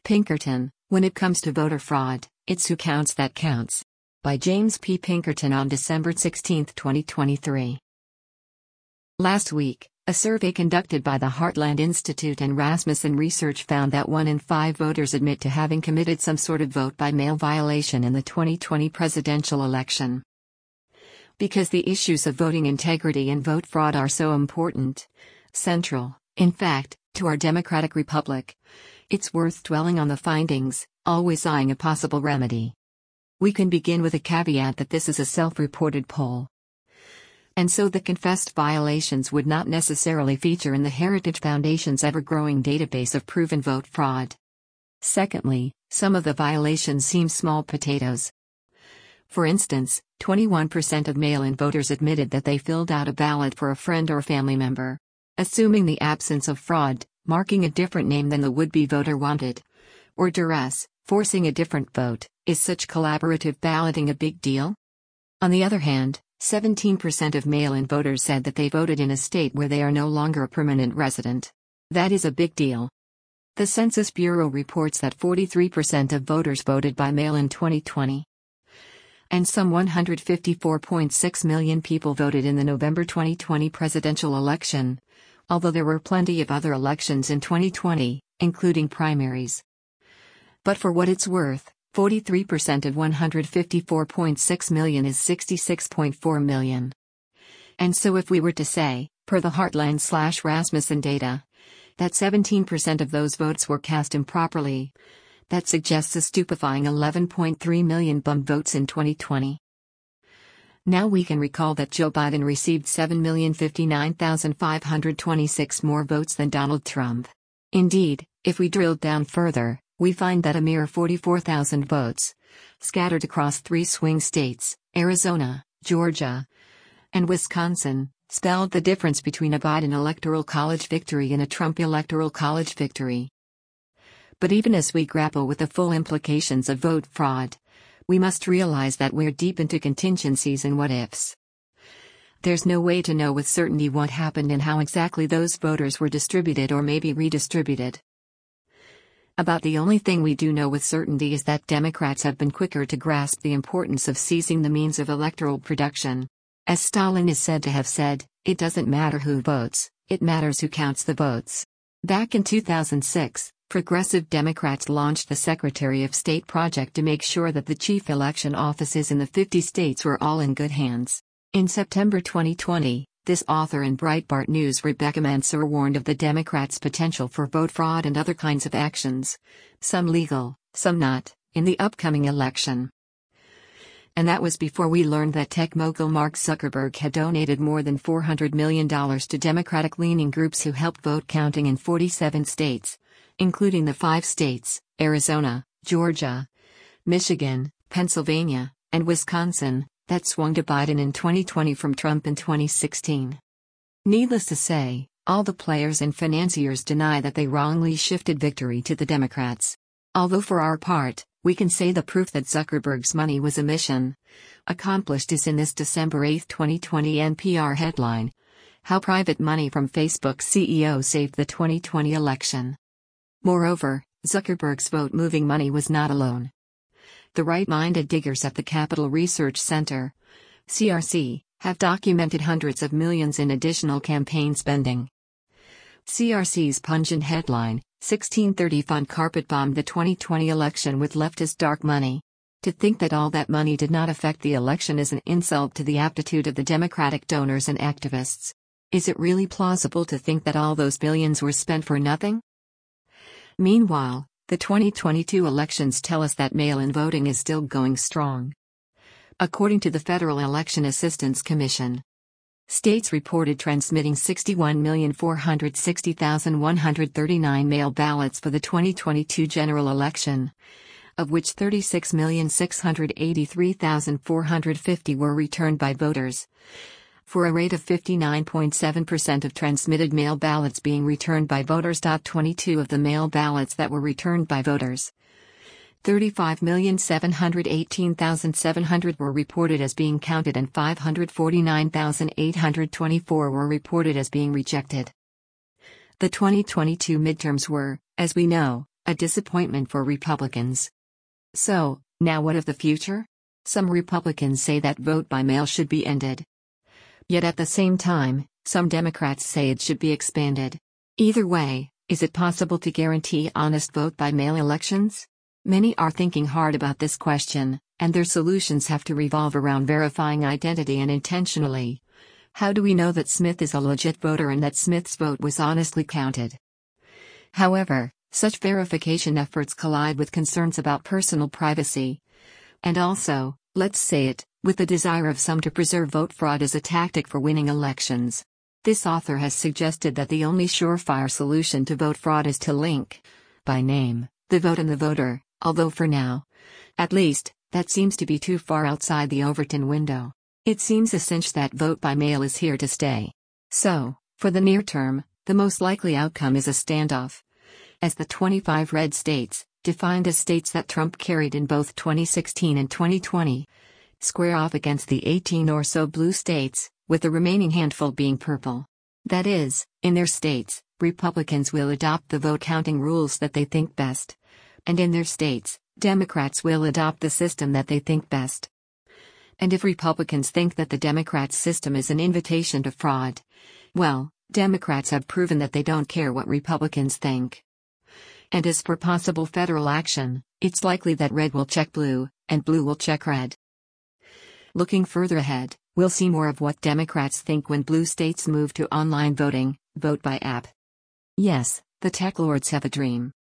Pinkerton, When It Comes to Voter Fraud, It's Who Counts That Counts. By James P. Pinkerton on December 16, 2023. Last week, a survey conducted by the Heartland Institute and Rasmussen Research found that 1 in 5 voters admit to having committed some sort of vote-by-mail violation in the 2020 presidential election. Because the issues of voting integrity and vote fraud are so important, central, in fact, to our democratic republic, it's worth dwelling on the findings, always eyeing a possible remedy. We can begin with a caveat that this is a self-reported poll. And so the confessed violations would not necessarily feature in the Heritage Foundation's ever-growing database of proven vote fraud. Secondly, some of the violations seem small potatoes. For instance, 21% of mail-in voters admitted that they filled out a ballot for a friend or family member. Assuming the absence of fraud, marking a different name than the would-be voter wanted, or duress, forcing a different vote, is such collaborative balloting a big deal? On the other hand, 17% of mail-in voters said that they voted in a state where they are no longer a permanent resident. That is a big deal. The Census Bureau reports that 43% of voters voted by mail in 2020. And some 154.6 million people voted in the November 2020 presidential election, although there were plenty of other elections in 2020, including primaries. But for what it's worth, 43% of 154.6 million is 66.4 million. And so if we were to say, per the Heartland/Rasmussen data, that 17% of those votes were cast improperly, that suggests a stupefying 11.3 million bum votes in 2020. Now we can recall that Joe Biden received 7,059,526 more votes than Donald Trump. Indeed, if we drilled down further, we find that a mere 44,000 votes, scattered across 3 swing states, Arizona, Georgia, and Wisconsin, spelled the difference between a Biden Electoral College victory and a Trump Electoral College victory. But even as we grapple with the full implications of vote fraud, we must realize that we're deep into contingencies and what-ifs. There's no way to know with certainty what happened and how exactly those voters were distributed or maybe redistributed. About the only thing we do know with certainty is that Democrats have been quicker to grasp the importance of seizing the means of electoral production. As Stalin is said to have said, it doesn't matter who votes, it matters who counts the votes. Back in 2006, Progressive Democrats launched the Secretary of State project to make sure that the chief election offices in the 50 states were all in good hands. In September 2020, this author in Breitbart News Rebecca Mansour warned of the Democrats' potential for vote fraud and other kinds of actions, some legal, some not, in the upcoming election. And that was before we learned that tech mogul Mark Zuckerberg had donated more than $400 million to Democratic-leaning groups who helped vote counting in 47 states, including the 5 states, Arizona, Georgia, Michigan, Pennsylvania, and Wisconsin, that swung to Biden in 2020 from Trump in 2016. Needless to say, all the players and financiers deny that they wrongly shifted victory to the Democrats. Although for our part, we can say the proof that Zuckerberg's money was a mission accomplished is in this December 8, 2020 NPR headline, How Private Money from Facebook's CEO Saved the 2020 Election. Moreover, Zuckerberg's vote-moving money was not alone. The right-minded diggers at the Capital Research Center, CRC, have documented hundreds of millions in additional campaign spending. CRC's pungent headline, 1630 Fund carpet-bombed the 2020 election with leftist dark money. To think that all that money did not affect the election is an insult to the aptitude of the Democratic donors and activists. Is it really plausible to think that all those billions were spent for nothing? Meanwhile, the 2022 elections tell us that mail-in voting is still going strong. According to the Federal Election Assistance Commission, states reported transmitting 61,460,139 mail ballots for the 2022 general election, of which 36,683,450 were returned by voters, for a rate of 59.7% of transmitted mail ballots being returned by voters. 22 of the mail ballots that were returned by voters, 35,718,700 were reported as being counted and 549,824 were reported as being rejected. The 2022 midterms were, as we know, A disappointment for Republicans. So, now what of the future? Some Republicans say that vote by mail should be ended. Yet at the same time, some Democrats say it should be expanded. Either way, is it possible to guarantee honest vote by mail elections? Many are thinking hard about this question, and their solutions have to revolve around verifying identity and intentionally. How do we know that Smith is a legit voter and that Smith's vote was honestly counted? However, such verification efforts collide with concerns about personal privacy. And also, let's say it, with the desire of some to preserve vote fraud as a tactic for winning elections. This author has suggested that the only surefire solution to vote fraud is to link, by name, the vote and the voter, although for now, at least, that seems to be too far outside the Overton window. It seems a cinch that vote by mail is here to stay. So, for the near term, the most likely outcome is a standoff. As the 25 red states, defined as states that Trump carried in both 2016 and 2020, square off against the 18 or so blue states, with the remaining handful being purple. That is, in their states, Republicans will adopt the vote counting rules that they think best. And in their states, Democrats will adopt the system that they think best. And if Republicans think that the Democrats' system is an invitation to fraud, well, Democrats have proven that they don't care what Republicans think. And as for possible federal action, it's likely that red will check blue, and blue will check red. Looking further ahead, we'll see more of what Democrats think when blue states move to online voting, vote by app. Yes, the tech lords have a dream.